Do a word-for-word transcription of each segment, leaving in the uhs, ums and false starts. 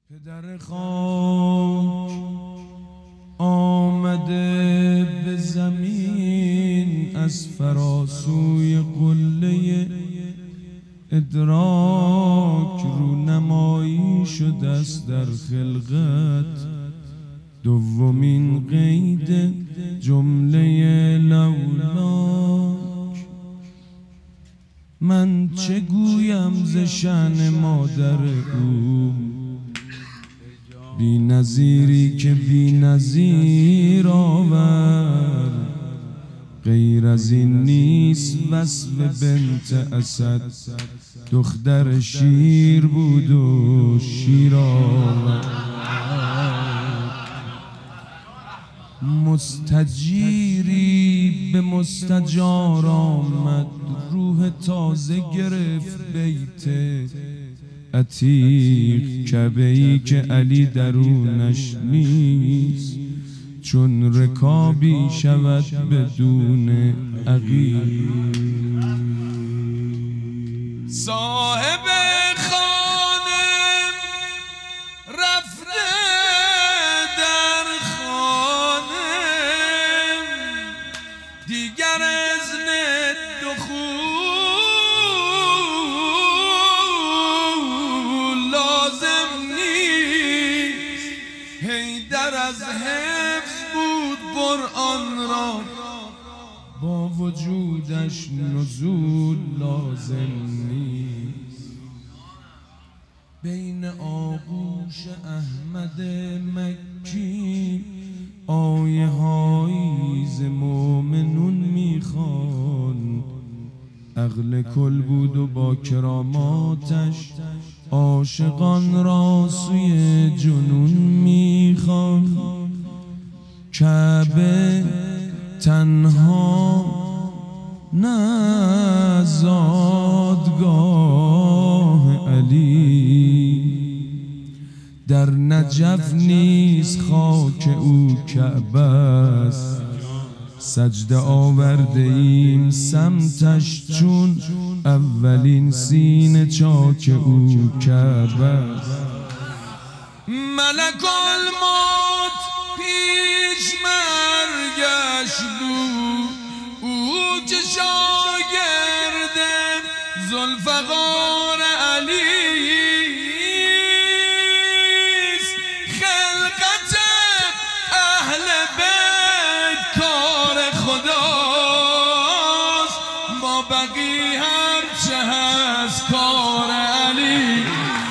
پدر خاک آمده به زمین، از فراسوی قله ادراک رونمایی شده است در خلقت. دومین قید جمله لولاک. من چه گویم ز شأن مادر او، بی نظیری که بی نظیر آورد. غیر از این نیست وصف بنت اسد، دختر شیر بود و شیر آورد. مستجیری به مستجار آمد، روح تازه گرفت بیت عتیق. کعبه‌ای که علی درونش نیست، چون رکابی شود بدون عقیق. صاحب خانه رفته در خانه، دیگر اذن دخول لازم نیست. حیدر از حفظ بود قرآن را، با وجودش نزول لازم نیست. بین آغوش احمد مکی آیه هایی ز مومنون میخواند. عقل کل بود و با کراماتش عاشقان را سوی جنون میخواند. کعبه تنها نه زادگاه علی، در نجف نیز خاک او کعبه است. سجده آورده ایم سمتش، چون اولین سینه چاک او کعبه است. ملک الموت پیش مرگش بود، او که شاگرد ذوالفقار علیست. خلقت اهل بیت کار خداست، ما بقی هر چه هست کار علی.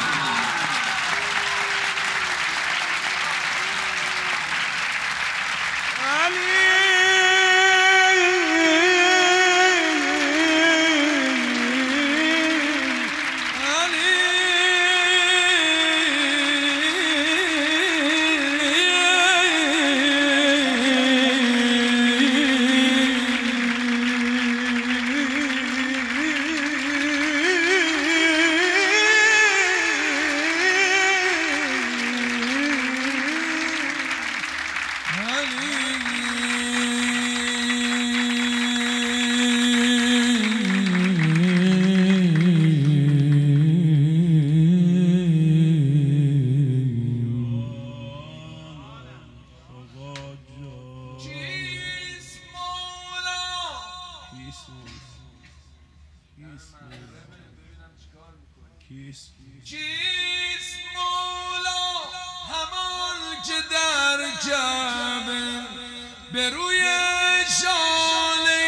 چیست مولا؟ همان که در کعبه به روی شانه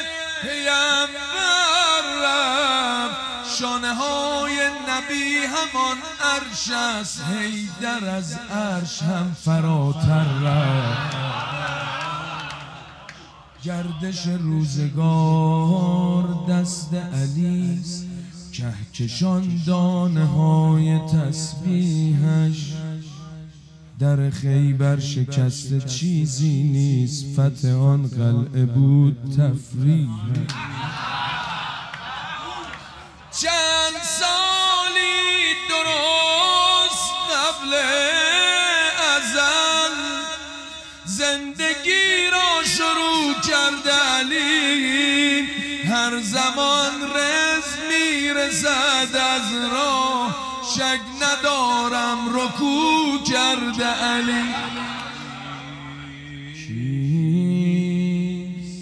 پیامبر رفت. شانه های نبی همان عرش است، حیدر از عرش هم فراتر رفت. گردش روزگار دست علیست، کهکشان دانه های تسبیحش. در خیبر شکست چیزی نیست، فتح آن قلعه بود تفریح. چند سالی درست قبل ازل زندگی را شروع کرد علی. هر زمان رزق میرسد از راه، شک ندارم رکوع کرده علی. کیست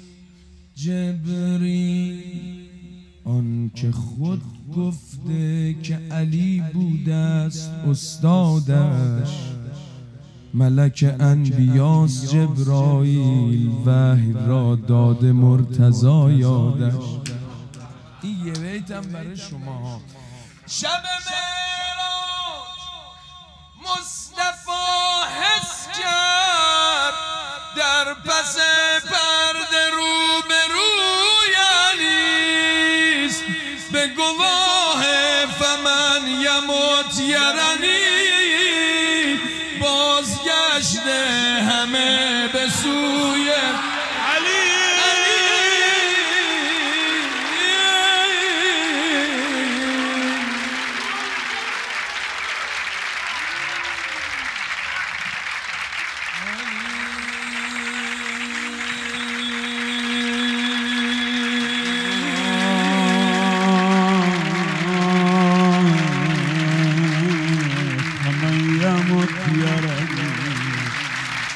جبریل آن که خود گفته که علی بوده است استادش، ملک انبیاس جبرائیل وحی را داده مرتضا یادش. این یه بیتم برای شما. شب معراج مصطفی حس کرد در پس پرده رو به روی علیست، به گواه فمن یموت یرنی بازگشته همه به سوی علی.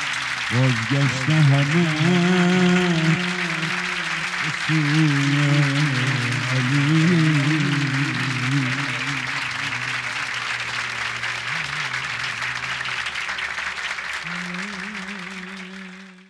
بازگشته همه به سوی